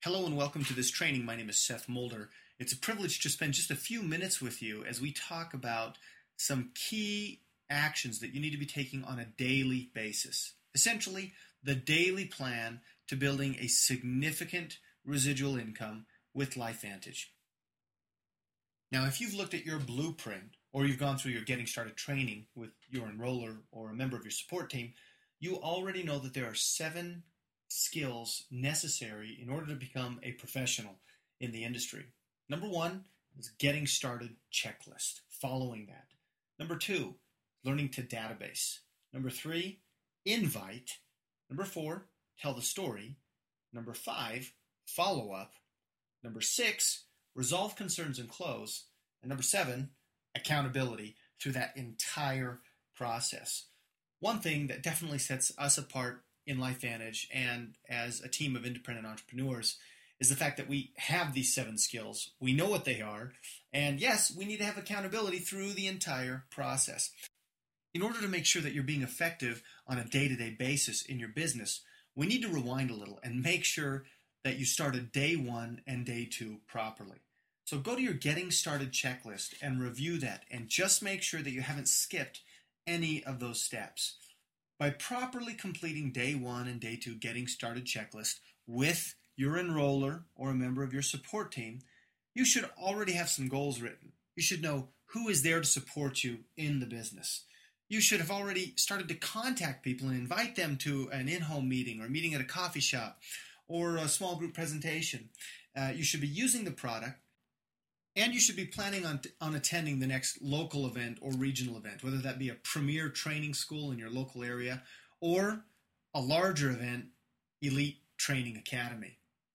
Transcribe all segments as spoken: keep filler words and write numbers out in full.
Hello and welcome to this training. My name is Seth Mulder. It's a privilege to spend just a few minutes with you as we talk about some key actions that you need to be taking on a daily basis. Essentially, the daily plan to building a significant residual income with LifeVantage. Now, if you've looked at your blueprint or you've gone through your Getting Started training with your enroller or a member of your support team, you already know that there are seven skills necessary in order to become a professional in the industry. Number one is getting started checklist, following that. Number two, learning to database. Number three, invite. Number four, tell the story. Number five, follow up. Number six, resolve concerns and close. And number seven, accountability through that entire process. One thing that definitely sets us apart in LifeVantage and as a team of independent entrepreneurs is the fact that we have these seven skills. We know what they are, and yes, we need to have accountability through the entire process. In order to make sure that you're being effective on a day-to-day basis in your business, we need to rewind a little and make sure that you started day one and day two properly. So go to your Getting Started checklist and review that, and just make sure that you haven't skipped any of those steps. By properly completing day one and day two Getting Started checklist with your enroller or a member of your support team, you should already have some goals written. You should know who is there to support you in the business. You should have already started to contact people and invite them to an in-home meeting or a meeting at a coffee shop or a small group presentation. Uh, you should be using the product, and you should be planning on, on attending the next local event or regional event, whether that be a premier training school in your local area or a larger event, Elite Training Academy.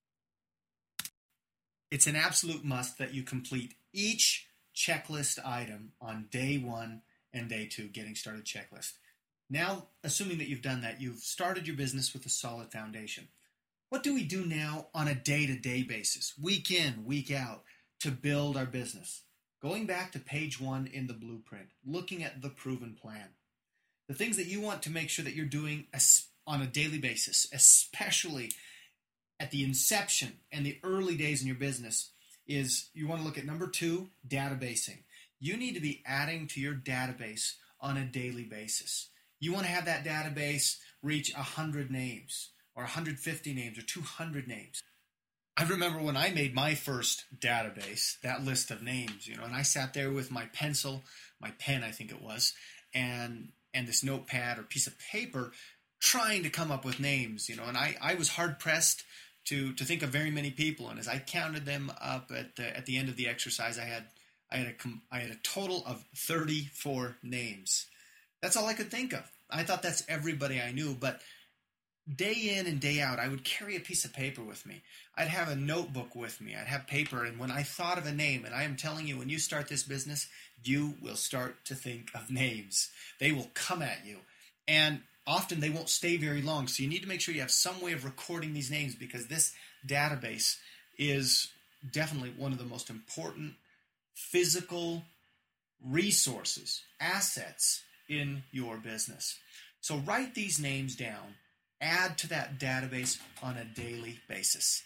It's an absolute must that you complete each checklist item on day one and day two, Getting Started checklist. Now, assuming that you've done that, you've started your business with a solid foundation. What do we do now on a day-to-day basis, week in, week out, to build our business? Going back to page one in the blueprint, looking at the proven plan. The things that you want to make sure that you're doing on a daily basis, especially at the inception and the early days in your business, is you want to look at number two, databasing. You need to be adding to your database on a daily basis. You want to have that database reach one hundred names or one hundred fifty names or two hundred names. I remember when I made my first database, that list of names, you know, and I sat there with my pencil, my pen, I think it was, and and this notepad or piece of paper trying to come up with names, you know, and I, I was hard-pressed to to think of very many people, and as I counted them up at the, at the end of the exercise, I had I had a I had a total of thirty-four names. That's all I could think of. I thought that's everybody I knew, but day in and day out, I would carry a piece of paper with me. I'd have a notebook with me. I'd have paper, and when I thought of a name, and I am telling you, when you start this business, you will start to think of names. They will come at you, and often they won't stay very long, so you need to make sure you have some way of recording these names, because this database is definitely one of the most important physical resources, assets in your business. So write these names down. Add to that database on a daily basis.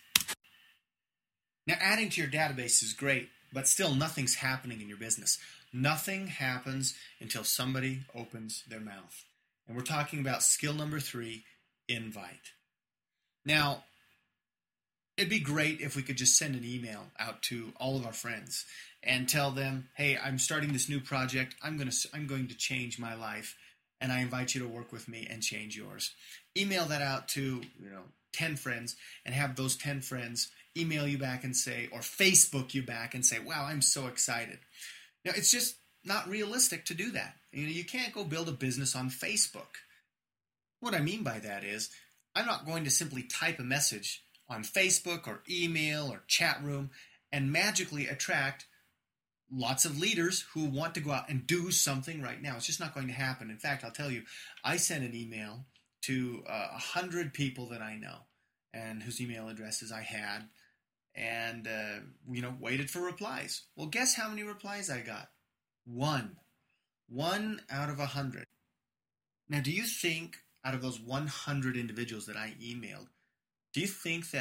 Now, adding to your database is great, but still nothing's happening in your business. Nothing happens until somebody opens their mouth. And we're talking about skill number three, invite. Now, it'd be great if we could just send an email out to all of our friends and tell them, hey, I'm starting this new project. I'm going to, I'm going to change my life, and I invite you to work with me and change yours. Email that out to, you know, ten friends, and have those ten friends email you back and say, or Facebook you back and say, wow, I'm so excited. Now, it's just not realistic to do that. You know, you can't go build a business on Facebook. What I mean by that is, I'm not going to simply type a message on Facebook or email or chat room and magically attract lots of leaders who want to go out and do something right now. It's just not going to happen. In fact, I'll tell you, I sent an email to uh, one hundred people that I know and whose email addresses I had, and, uh, you know, waited for replies. Well, guess how many replies I got? One. One out of one hundred. Now, do you think out of those one hundred individuals that I emailed, do you think that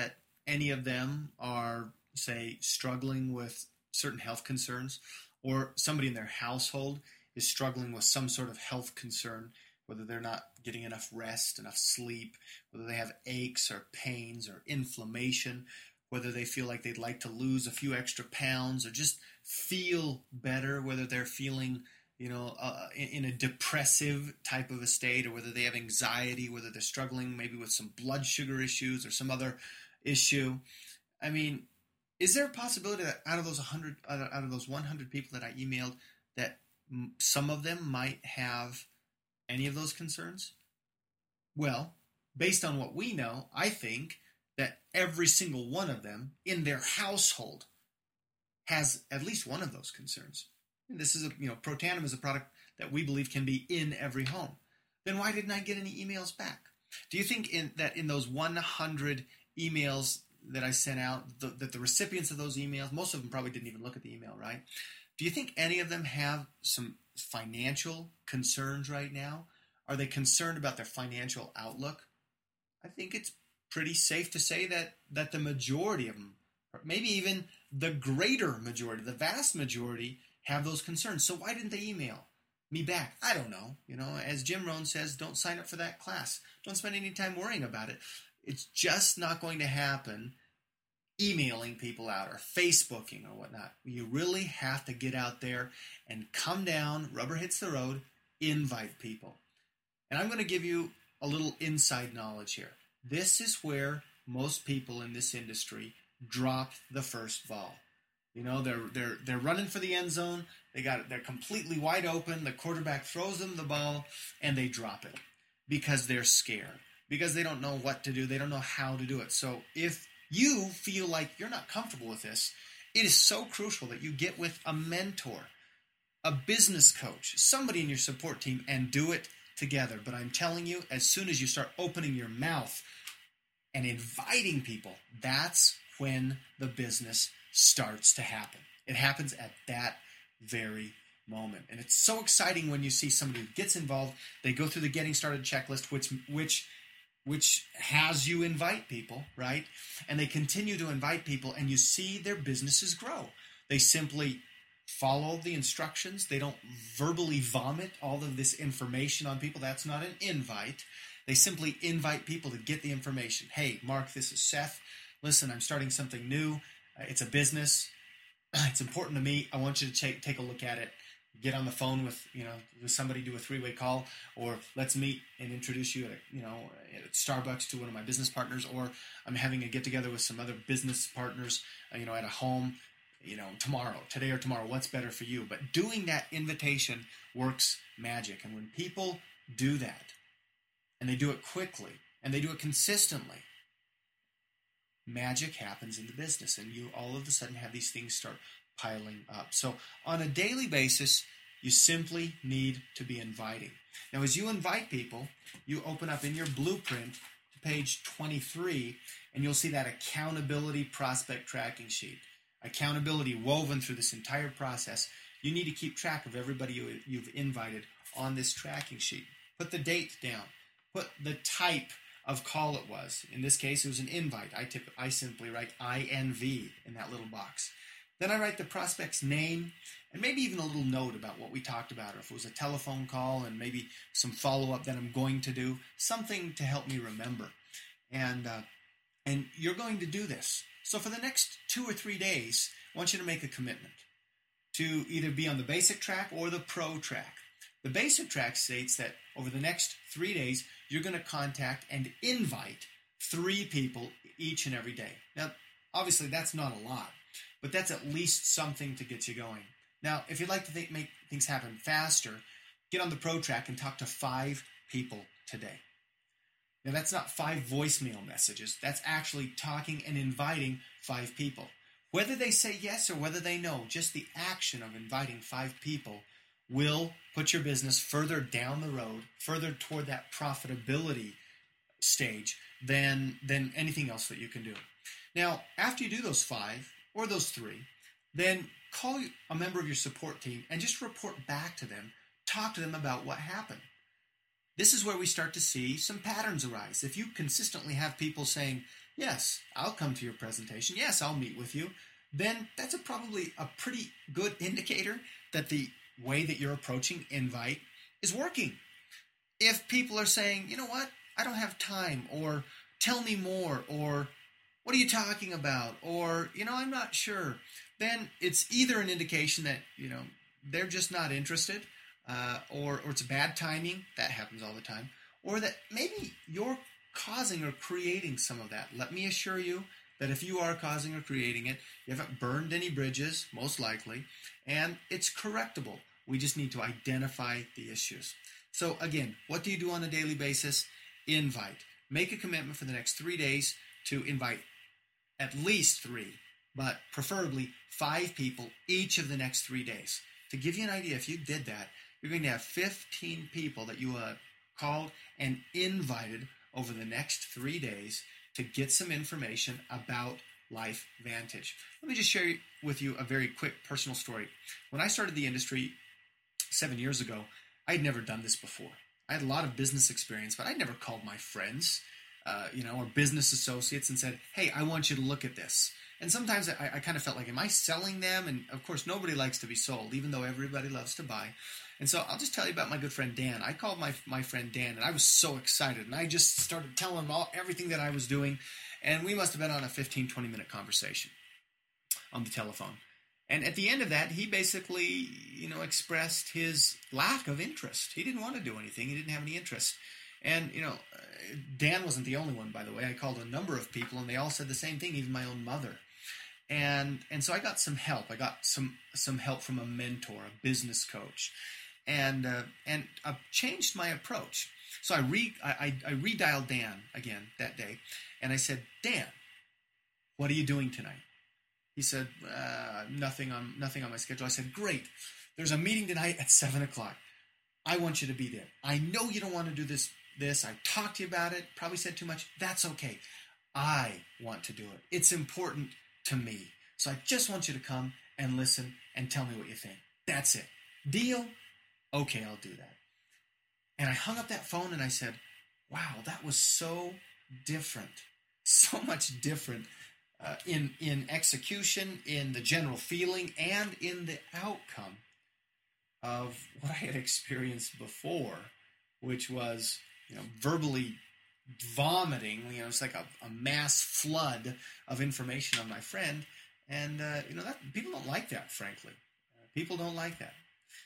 any of them are, say, struggling with certain health concerns, or somebody in their household is struggling with some sort of health concern, whether they're not getting enough rest, enough sleep, whether they have aches or pains or inflammation, whether they feel like they'd like to lose a few extra pounds or just feel better, whether they're feeling, you know, uh, in, in a depressive type of a state, or whether they have anxiety, whether they're struggling maybe with some blood sugar issues or some other issue. I mean, is there a possibility that out of those one hundred, out of those one hundred people that I emailed, that some of them might have any of those concerns? Well, based on what we know, I think that every single one of them in their household has at least one of those concerns. And this is a, you know, Protandim is a product that we believe can be in every home. Then why didn't I get any emails back? Do you think in, that in those one hundred emails that I sent out, the, that the recipients of those emails, most of them probably didn't even look at the email, right? Do you think any of them have some financial concerns right now? Are they concerned about their financial outlook? I think it's pretty safe to say that that the majority of them, or maybe even the greater majority, the vast majority, have those concerns. So why didn't they email me back? I don't know. You know, as Jim Rohn says, don't sign up for that class. Don't spend any time worrying about it. It's just not going to happen emailing people out or Facebooking or whatnot. You really have to get out there and come down, rubber hits the road, invite people. And I'm going to give you a little inside knowledge here. This is where most people in this industry drop the first ball. You know, they're they're they're running for the end zone. They got it. They're completely wide open. The quarterback throws them the ball, and they drop it because they're scared, because they don't know what to do. They don't know how to do it. So if you feel like you're not comfortable with this, it is so crucial that you get with a mentor, a business coach, somebody in your support team, and do it together. But I'm telling you, as soon as you start opening your mouth and inviting people, that's when the business starts to happen. It happens at that very moment. And it's so exciting when you see somebody who gets involved. They go through the getting started checklist, which which which has you invite people, right? And they continue to invite people, and you see their businesses grow. They simply follow the instructions. They don't verbally vomit all of this information on people. That's not an invite. They simply invite people to get the information. Hey, Mark, this is Seth. Listen, I'm starting something new. It's a business. It's important to me. I want you to take take a look at it. Get on the phone with, you know, with somebody, do a three-way call, or let's meet and introduce you at, a, you know, at Starbucks to one of my business partners, or I'm having a get-together with some other business partners, uh, you know, at a home, you know, tomorrow, today or tomorrow, what's better for you? But doing that invitation works magic. And when people do that, and they do it quickly, and they do it consistently, magic happens in the business, and you all of a sudden have these things start piling up. So on a daily basis, you simply need to be inviting. Now, as you invite people, you open up in your blueprint to page twenty-three, and you'll see that accountability prospect tracking sheet. Accountability woven through this entire process. You need to keep track of everybody you, you've invited on this tracking sheet. Put the date down. Put the type of call it was. In this case, it was an invite. I, tip, I simply write I N V in that little box. Then I write the prospect's name and maybe even a little note about what we talked about, or if it was a telephone call and maybe some follow-up that I'm going to do, something to help me remember. And uh, and you're going to do this. So for the next two or three days, I want you to make a commitment to either be on the basic track or the pro track. The basic track states that over the next three days, you're going to contact and invite three people each and every day. Now, obviously, that's not a lot, but that's at least something to get you going. Now, if you'd like to think, make things happen faster, get on the pro track and talk to five people today. Now, that's not five voicemail messages. That's actually talking and inviting five people. Whether they say yes or whether they no, just the action of inviting five people will put your business further down the road, further toward that profitability stage than, than anything else that you can do. Now, after you do those five or those three, then call a member of your support team and just report back to them. Talk to them about what happened. This is where we start to see some patterns arise. If you consistently have people saying, yes, I'll come to your presentation. Yes, I'll meet with you. Then that's a, probably a pretty good indicator that the way that you're approaching invite is working. If people are saying, you know what, I don't have time, or tell me more, or what are you talking about, or, you know, I'm not sure, then it's either an indication that, you know, they're just not interested, uh, or, or it's bad timing. That happens all the time. Or that maybe you're causing or creating some of that. Let me assure you that if you are causing or creating it, you haven't burned any bridges, most likely, and it's correctable. We just need to identify the issues. So again, what do you do on a daily basis? Invite. Make a commitment for the next three days to invite at least three, but preferably five people each of the next three days. To give you an idea, if you did that, you're going to have fifteen people that you uh, called and invited over the next three days to get some information about LifeVantage. Let me just share with you a very quick personal story. When I started the industry seven years ago, I'd never done this before. I had a lot of business experience, but I'd never called my friends, uh, you know, or business associates and said, hey, I want you to look at this. And sometimes I, I kind of felt like, am I selling them? And of course, nobody likes to be sold, even though everybody loves to buy. And so I'll just tell you about my good friend Dan. I called my my friend Dan, and I was so excited. And I just started telling him all, everything that I was doing. And we must have been on a fifteen, twenty-minute conversation on the telephone. And at the end of that, he basically, you know, expressed his lack of interest. He didn't want to do anything. He didn't have any interest. And, you know, Dan wasn't the only one, by the way. I called a number of people, and they all said the same thing, even my own mother. And and so I got some help. I got some some help from a mentor, a business coach, and uh, and I changed my approach. So I re I, I, I redialed Dan again that day, and I said, Dan, what are you doing tonight? He said, uh, nothing on nothing on my schedule. I said, great. There's a meeting tonight at seven o'clock. I want you to be there. I know you don't want to do this. This I talked to you about it. Probably said too much. That's okay. I want to do it. It's important to me. So I just want you to come and listen and tell me what you think. That's it. Deal? Okay, I'll do that. And I hung up that phone and I said, wow, that was so different. So much different uh, in, in execution, in the general feeling, and in the outcome of what I had experienced before, which was, you know, verbally vomiting. You know, it's like a, a mass flood of information on my friend, and uh, you know that people don't like that. Frankly, uh, people don't like that.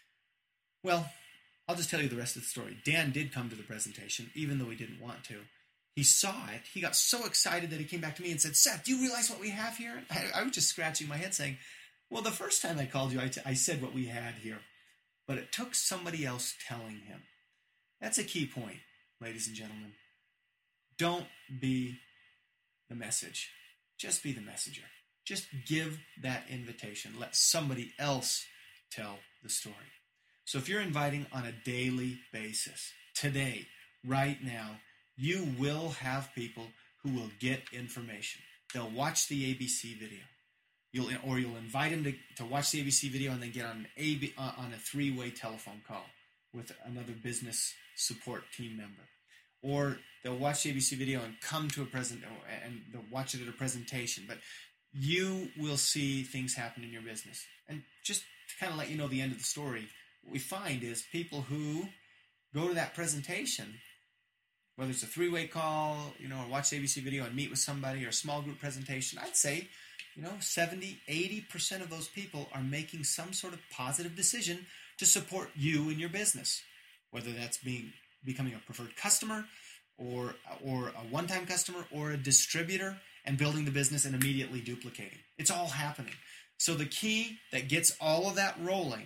Well, I'll just tell you the rest of the story. Dan did come to the presentation, even though he didn't want to. He saw it. He got so excited that he came back to me and said, "Seth, do you realize what we have here?" I, I was just scratching my head, saying, "Well, the first time I called you, I, t- I said what we had here, but it took somebody else telling him." That's a key point, ladies and gentlemen. Don't be the message. Just be the messenger. Just give that invitation. Let somebody else tell the story. So if you're inviting on a daily basis, today, right now, you will have people who will get information. They'll watch the A B C video. You'll, or you'll invite them to, to watch the A B C video and then get on an A B, uh, on a three-way telephone call with another business support team member. Or they'll watch the A B C video and come to a present, and they'll watch it at a presentation. But you will see things happen in your business. And just to kind of let you know the end of the story, what we find is people who go to that presentation, whether it's a three-way call, you know, or watch the A B C video and meet with somebody, or a small group presentation, I'd say, you know, seventy, eighty percent of those people are making some sort of positive decision to support you in your business, whether that's being becoming a preferred customer, or or a one-time customer, or a distributor, and building the business and immediately duplicating. It's all happening. So the key that gets all of that rolling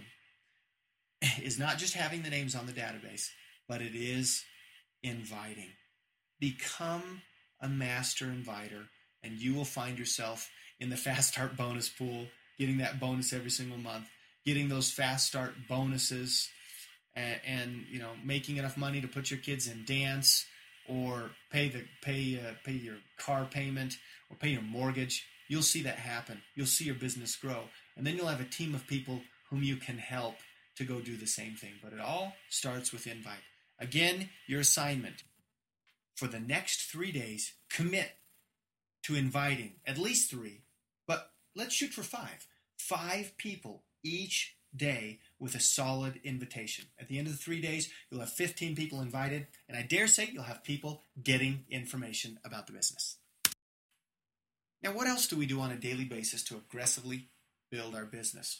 is not just having the names on the database, but it is inviting. Become a master inviter, and you will find yourself in the Fast Start bonus pool, getting that bonus every single month, getting those Fast Start bonuses, and, and you know, making enough money to put your kids in dance, or pay the pay uh, pay your car payment, or pay your mortgage. You'll see that happen. You'll see your business grow, and then you'll have a team of people whom you can help to go do the same thing. But it all starts with invite. Again, your assignment for the next three days: commit to inviting at least three, but let's shoot for five. Five people each day with a solid invitation. At the end of the three days, you'll have fifteen people invited, and I dare say you'll have people getting information about the business. Now, what else do we do on a daily basis to aggressively build our business?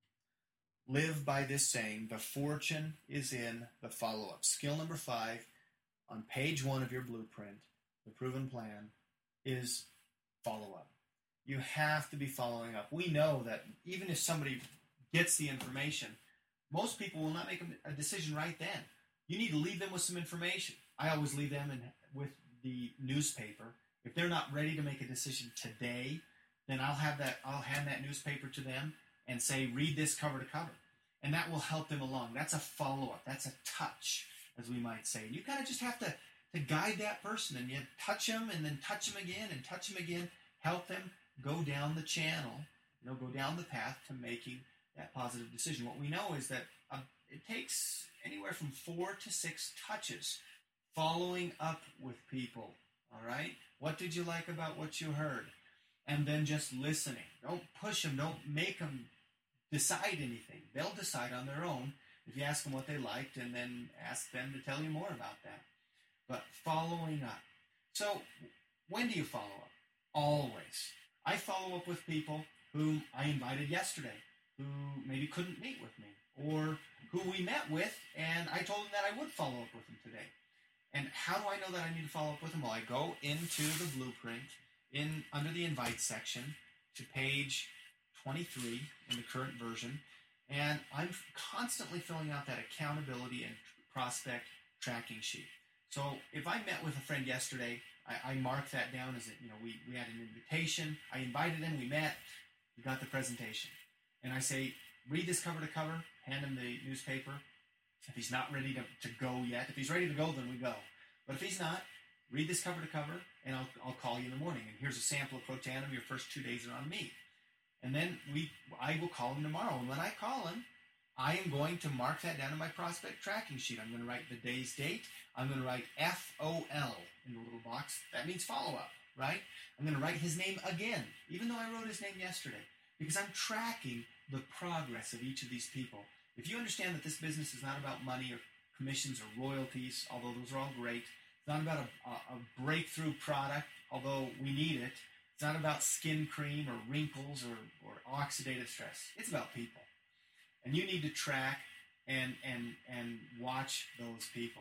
Live by this saying, the fortune is in the follow-up. Skill number five on page one of your blueprint, the proven plan, is follow-up. You have to be following up. We know that even if somebody gets the information, most people will not make a decision right then. You need to leave them with some information. I always leave them in, with the newspaper. If they're not ready to make a decision today, then I'll have that. I'll hand that newspaper to them and say, read this cover to cover. And that will help them along. That's a follow-up. That's a touch, as we might say. And you kind of just have to, to guide that person, and you touch them and then touch them again and touch them again. Help them go down the channel, you know, go down the path to making that positive decision. What we know is that uh, it takes anywhere from four to six touches following up with people, all right? What did you like about what you heard? And then just listening. Don't push them. Don't make them decide anything. They'll decide on their own if you ask them what they liked and then ask them to tell you more about that. But following up. So when do you follow up? Always. I follow up with people whom I invited yesterday, who maybe couldn't meet with me, or who we met with, and I told them that I would follow up with them today. And how do I know that I need to follow up with them? Well, I go into the blueprint, in under the invite section, to page twenty-three in the current version, and I'm constantly filling out that accountability and prospect tracking sheet. So if I met with a friend yesterday, I, I mark that down as, a, you know, we, we had an invitation, I invited him, we met, we got the presentation. And I say, read this cover to cover, hand him the newspaper. If he's not ready to, to go yet, if he's ready to go, then we go. But if he's not, read this cover to cover, and I'll, I'll call you in the morning. And here's a sample of Protanum. Your first two days are on me. And then we, I will call him tomorrow. And when I call him, I am going to mark that down in my prospect tracking sheet. I'm going to write the day's date. I'm going to write F O L in the little box. That means follow-up, right? I'm going to write his name again, even though I wrote his name yesterday, because I'm tracking the progress of each of these people. If you understand that this business is not about money or commissions or royalties, although those are all great, it's not about a, a, a breakthrough product, although we need it. It's not about skin cream or wrinkles or, or oxidative stress. It's about people. And you need to track and, and, and watch those people.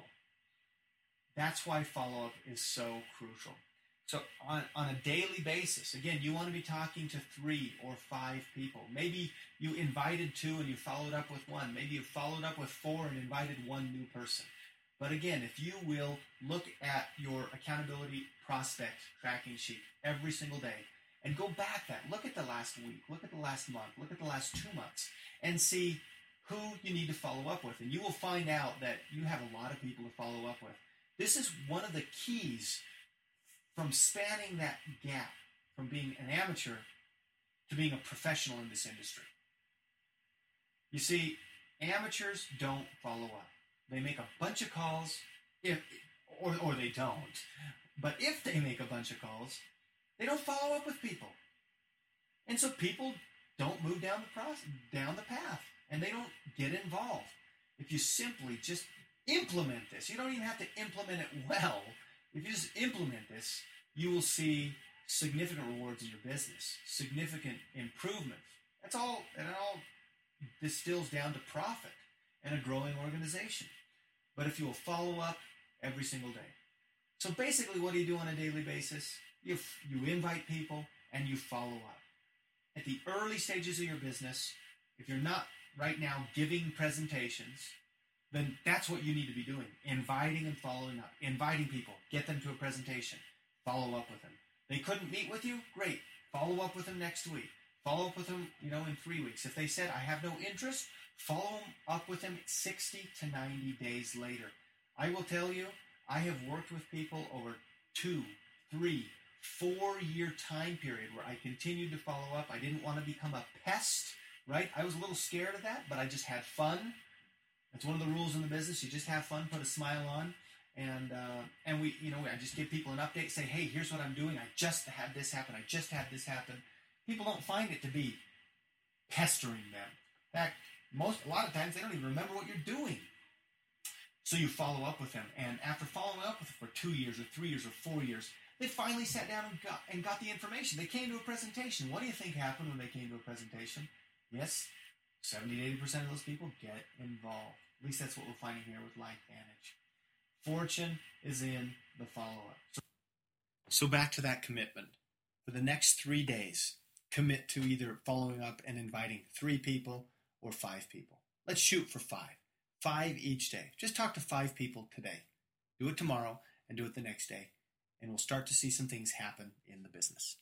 That's why follow-up is so crucial. So on, on a daily basis, again, you want to be talking to three or five people. Maybe you invited two and you followed up with one. Maybe you followed up with four and invited one new person. But again, if you will look at your accountability prospect tracking sheet every single day and go back that, look at the last week, look at the last month, look at the last two months, and see who you need to follow up with. And you will find out that you have a lot of people to follow up with. This is one of the keys from spanning that gap from being an amateur to being a professional in this industry. You see, amateurs don't follow up. They make a bunch of calls, if or, or they don't. But if they make a bunch of calls, they don't follow up with people. And so people don't move down the process, down the path, and they don't get involved. If you simply just implement this, you don't even have to implement it well. If you just implement this, you will see significant rewards in your business, significant improvements. That's all, and it all distills down to profit and a growing organization. But if you will follow up every single day. So basically, what do you do on a daily basis? You, you invite people and you follow up. At the early stages of your business, if you're not right now giving presentations, then that's what you need to be doing. Inviting and following up. Inviting people. Get them to a presentation. Follow up with them. They couldn't meet with you? Great. Follow up with them next week. Follow up with them, you know, in three weeks. If they said, I have no interest, follow up with them sixty to ninety days later. I will tell you, I have worked with people over two, three, four-year time period where I continued to follow up. I didn't want to become a pest, right? I was a little scared of that, but I just had fun. That's one of the rules in the business. You just have fun, put a smile on, And uh, and we, you know, I just give people an update, say, hey, here's what I'm doing. I just had this happen. I just had this happen. People don't find it to be pestering them. In fact, most a lot of times they don't even remember what you're doing. So you follow up with them, and after following up with them for two years or three years or four years, they finally sat down and got and got the information. They came to a presentation. What do you think happened when they came to a presentation? Yes, seventy to eighty percent of those people get involved. At least that's what we're finding here with LifeVantage. Fortune is in the follow-up. So, so back to that commitment. For the next three days, commit to either following up and inviting three people or five people. Let's shoot for five. Five each day. Just talk to five people today. Do it tomorrow and do it the next day. And we'll start to see some things happen in the business.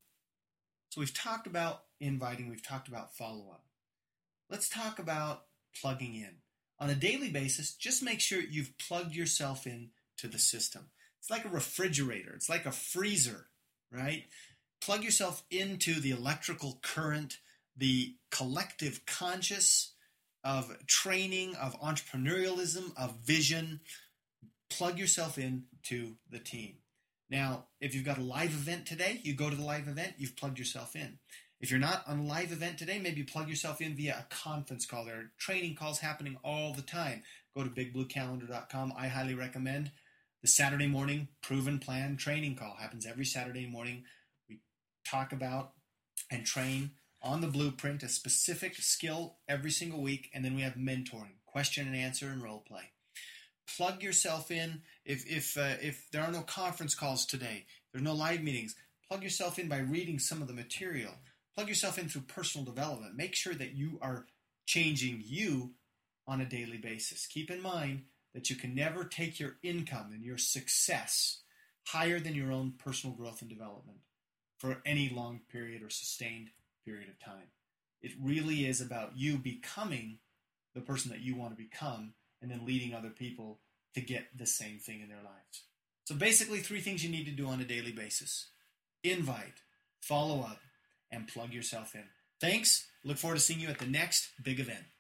So we've talked about inviting. We've talked about follow-up. Let's talk about plugging in. On a daily basis, just make sure you've plugged yourself in to the system. It's like a refrigerator. It's like a freezer, right? Plug yourself into the electrical current, the collective conscious of training, of entrepreneurialism, of vision. Plug yourself in to the team. Now, if you've got a live event today, you go to the live event, you've plugged yourself in. If you're not on a live event today, maybe plug yourself in via a conference call. There are training calls happening all the time. Go to big blue calendar dot com. I highly recommend the Saturday morning proven plan training call. Happens every Saturday morning. We talk about and train on the blueprint, a specific skill every single week, and then we have mentoring, question and answer, and role play. Plug yourself in. If if uh, if there are no conference calls today, there's no live meetings, plug yourself in by reading some of the material. Plug yourself in through personal development. Make sure that you are changing you on a daily basis. Keep in mind that you can never take your income and your success higher than your own personal growth and development for any long period or sustained period of time. It really is about you becoming the person that you want to become and then leading other people to get the same thing in their lives. So basically three things you need to do on a daily basis. Invite, follow up, and plug yourself in. Thanks. Look forward to seeing you at the next big event.